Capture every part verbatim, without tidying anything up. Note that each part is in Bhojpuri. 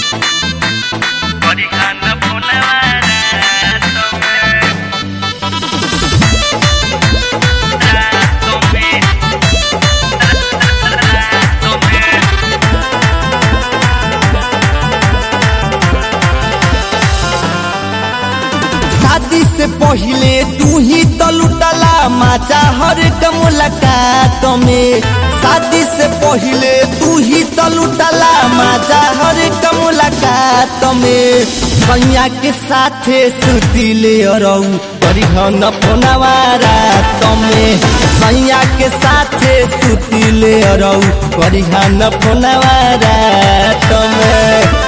शादी से पहले तू ही तो लुटला माचा हर एक मुलाकात में। शादी से पहले तू ही तो लुटला माचा हर एक मुलाकात में। सैया के साथे सुतिले रहू परिहन फोनवा रात में। सैया के साथे सुतिले रहू परिहन फोनवा रात में।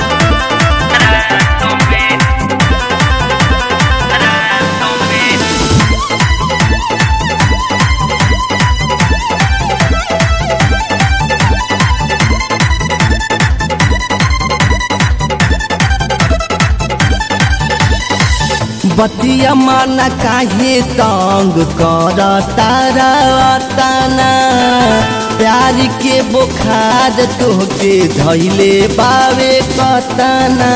बतिया माना काहे तंग कर तारा तना। प्यार के बुखार तोहके धैले बावे कतना।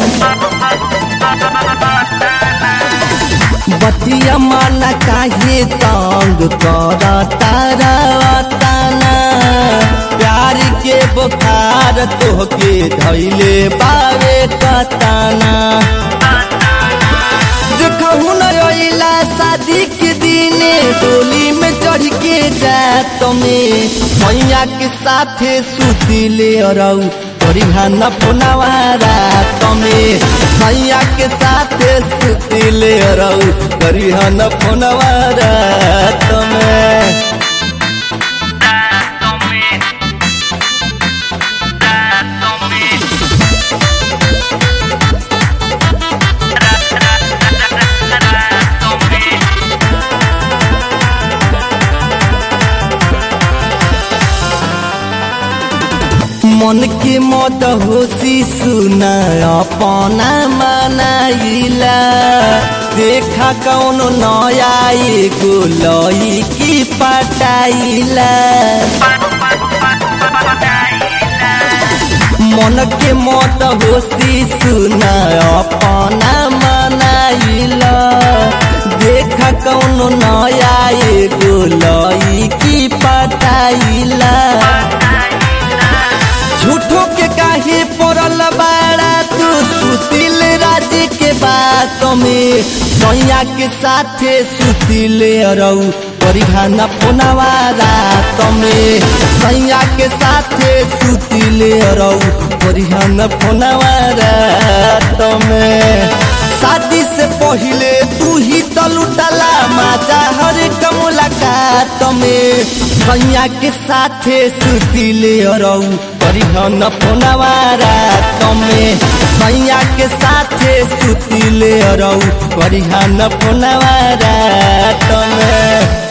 बतिया माना काहे तंग कर तारा तना। प्यार के बुखार तोहके धैले बावे कतना। देखू नला शादी के दिने डोली में चढ़ के जात में। सैया के साथे सुतिले रहू परिहन फोनवा रात में। सैया के साथे सुतिले रहू परिहन फोनवा रात में। मन के मत होशी सुना अपना मनाइला। देखा कौन नया एगो लईकी पटाइला। मन के मत होशी सुना अपना मनाइला। देखा कौन नया एगो लईकी पटाइला। झूठो के काहे पड़ल बाड़ा तू सुशील राज के बात में। सैया के साथे सुतिले रहू परिहन फोनवा रात में। सैया के साथे सुतिले रहू परिहन फोनवा रात में। शादी से पहले तू ही तो लुटला माचा हर एक मुलाकात में। सैया के साथे सुतिले रहू परिहन फोनवा रात में। सैया के साथे सुतिले रहू परिहन फोनवा रात में।